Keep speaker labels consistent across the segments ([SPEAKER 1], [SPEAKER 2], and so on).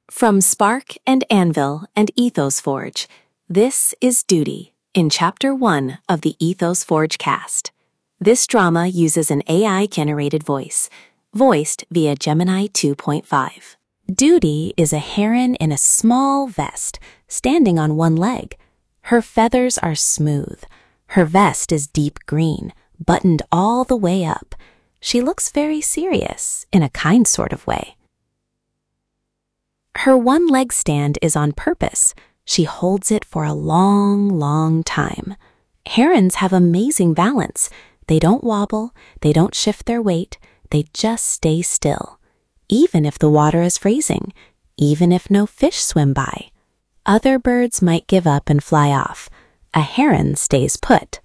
[SPEAKER 1] From Spark and Anvil and Ethos Forge, this is Duty in Chapter 1 of the Ethos Forge cast. This drama uses an AI-generated voice, voiced via Gemini 2.5. Duty is a heron in a small vest, standing on one leg. Her feathers are smooth. Her vest is deep green, buttoned all the way up. She looks very serious, in a kind sort of way. Her one-leg stand is on purpose. She holds it for a long, long time. Herons have amazing balance. They don't wobble, they don't shift their weight, they just stay still. Even if the water is freezing, even if no fish swim by. Other birds might give up and fly off. A heron stays put.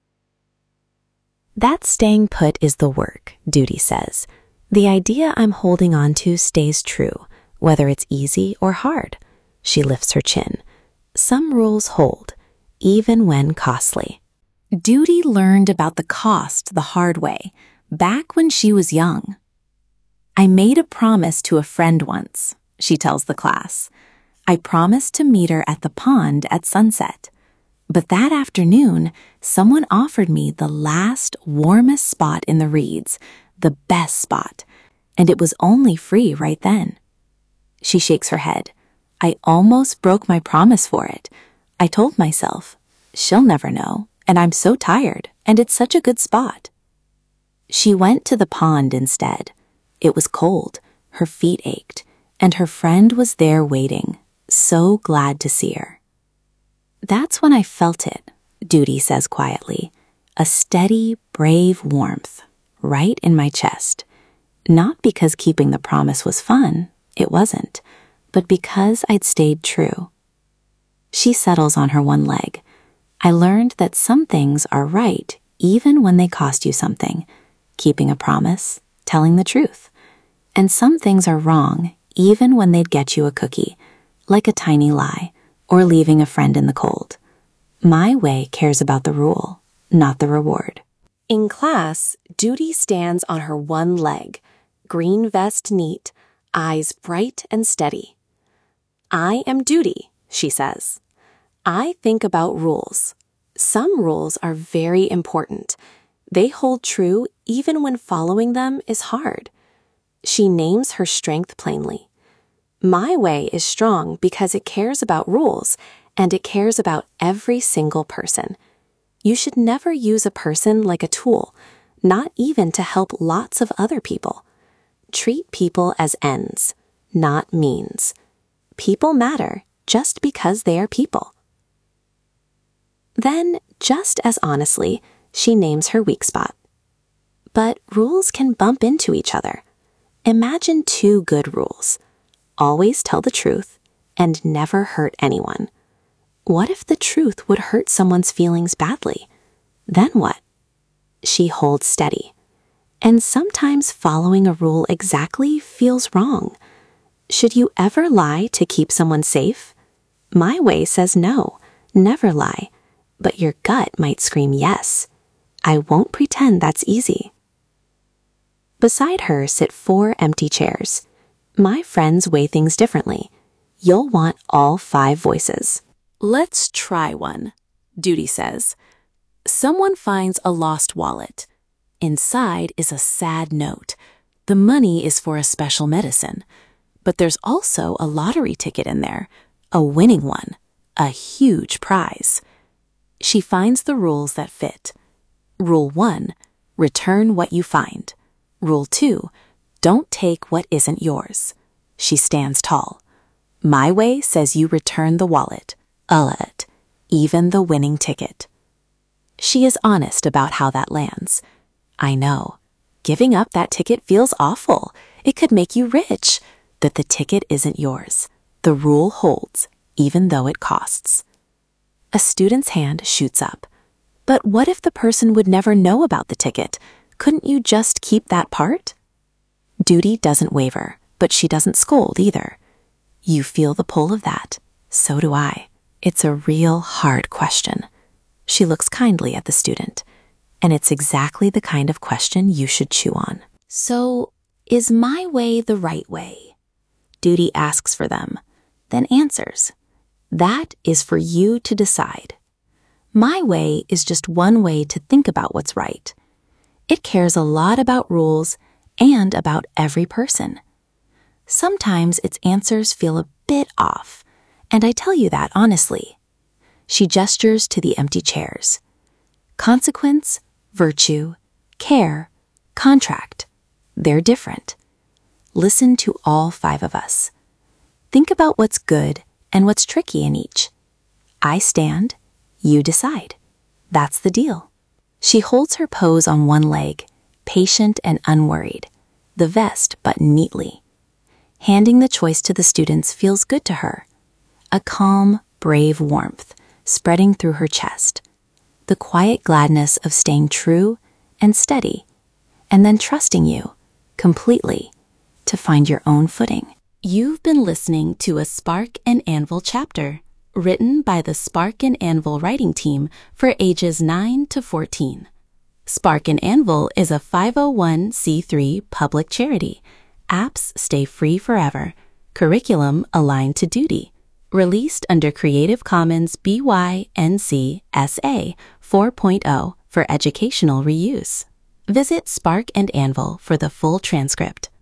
[SPEAKER 1] That staying put is the work, Duty says. The idea I'm holding on to stays true, whether it's easy or hard. She lifts her chin. Some rules hold, even when costly. Duty learned about the cost the hard way, back when she was young. I made a promise to a friend once, she tells the class. I promised to meet her at the pond at sunset. But that afternoon, someone offered me the last, warmest spot in the reeds, the best spot, and it was only free right then. She shakes her head. I almost broke my promise for it. I told myself, she'll never know, and I'm so tired, and it's such a good spot. She went to the pond instead. It was cold, her feet ached, and her friend was there waiting, so glad to see her. That's when I felt it, Duty says quietly, a steady, brave warmth, right in my chest. Not because keeping the promise was fun, it wasn't, but because I'd stayed true. She settles on her one leg. I learned that some things are right even when they cost you something, keeping a promise, telling the truth. And some things are wrong even when they'd get you a cookie, like a tiny lie, or leaving a friend in the cold. My way cares about the rule, not the reward. In class, Duty stands on her one leg, green vest neat, eyes bright and steady. I am Duty, she says. I think about rules. Some rules are very important. They hold true even when following them is hard. She names her strength plainly. My way is strong because it cares about rules, and it cares about every single person. You should never use a person like a tool, not even to help lots of other people. Treat people as ends, not means. People matter just because they are people. Then, just as honestly, she names her weak spot. But rules can bump into each other. Imagine two good rules. Always tell the truth and never hurt anyone. What if the truth would hurt someone's feelings badly? Then what? She holds steady. And sometimes following a rule exactly feels wrong. Should you ever lie to keep someone safe? My way says no, never lie. But your gut might scream yes. I won't pretend that's easy. Beside her sit 4 empty chairs. My friends weigh things differently. You'll want all 5 voices. Let's try one, Duty says. Someone finds a lost wallet. Inside is a sad note. The money is for a special medicine. But there's also a lottery ticket in there, a winning one, a huge prize. She finds the rules that fit. Rule 1, return what you find. Rule 2, don't take what isn't yours. She stands tall. My way says you return the wallet, even the winning ticket. She is honest about how that lands. I know. Giving up that ticket feels awful. It could make you rich. That the ticket isn't yours. The rule holds, even though it costs. A student's hand shoots up. But what if the person would never know about the ticket? Couldn't you just keep that part? Duty doesn't waver, but she doesn't scold either. You feel the pull of that. So do I. It's a real hard question. She looks kindly at the student, and it's exactly the kind of question you should chew on. So, is my way the right way? Duty asks for them, then answers. That is for you to decide. My way is just one way to think about what's right. It cares a lot about rules and about every person. Sometimes its answers feel a bit off, and I tell you that honestly. She gestures to the empty chairs. Consequence, virtue, care, contract. They're different. Listen to all 5 of us. Think about what's good and what's tricky in each. I stand, you decide. That's the deal. She holds her pose on one leg, patient and unworried, the vest buttoned neatly. Handing the choice to the students feels good to her. A calm, brave warmth spreading through her chest. The quiet gladness of staying true and steady, and then trusting you, completely, to find your own footing. You've been listening to a Spark and Anvil chapter, written by the Spark and Anvil writing team for ages 9 to 14. Spark and Anvil is a 501c3 public charity. Apps stay free forever. Curriculum aligned to duty. Released under Creative Commons BY-NC SA 4.0 for educational reuse. Visit Spark and Anvil for the full transcript.